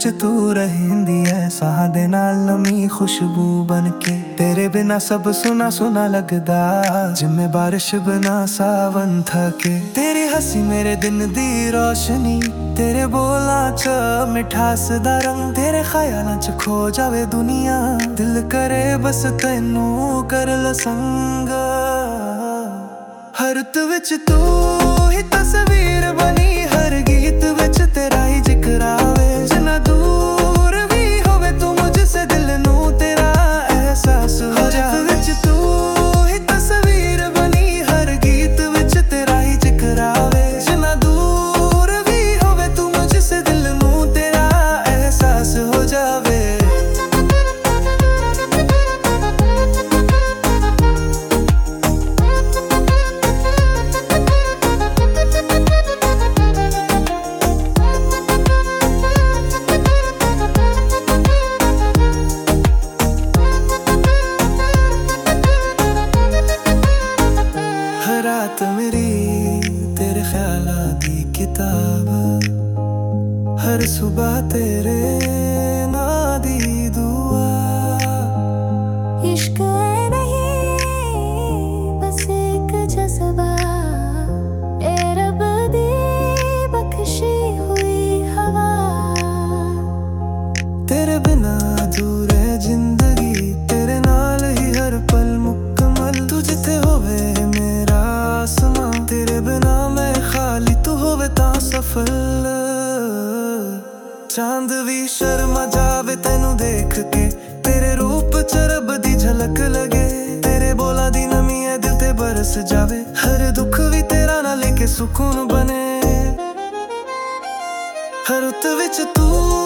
विच तू रहिंदी है साह दे नाल नमी खुशबू बन के। तेरे बिना सब सुना सुना लगदा जिम्मे बारिश बिना सावन थके। तेरी हंसी मेरे दिन दी रोशनी, तेरे बोलां च मिठास दा रंग। तेरे ख्यालां च खो जावे दुनिया, दिल करे बस तैनू कर ल संग। हर रुत विच तू ही तस्वीर बनी, हर गीत विच तेरा ही जिक्र आवे। जिन्ना दूर भी होवे तू मुझसे दिल नू तेरा एहसास हो जावे। विच तू ही तस्वीर बनी, हर गीत विच तेरा ही जिक्र आवे। जिन्ना दूर भी होवे तू मुझसे दिल नू तेरा एहसास हो जावे। रात मेरी तेरे ख्यालां दी किताब, हर सुबह तेरे नां दी दुआ। इश्क है नहीं बस एक जज्बा, ए रब दी बख्शी हुई हवा। तेरे बिना अधूरे जिंदगी, तेरे नाल ही हर पल मुकम्मल। तू जिथे होवे मेरा आसमां, तेरे बिना मैं खाली तू होवे तां सफल। चांद भी शर्मा जावे तैनू देख के, तेरे रूप च रब दी झलक लगे। तेरे बोला दी नमी है दिल ते बरस जावे, हर दुख भी तेरा ना लेके सुकून बने। हर रुत विच तू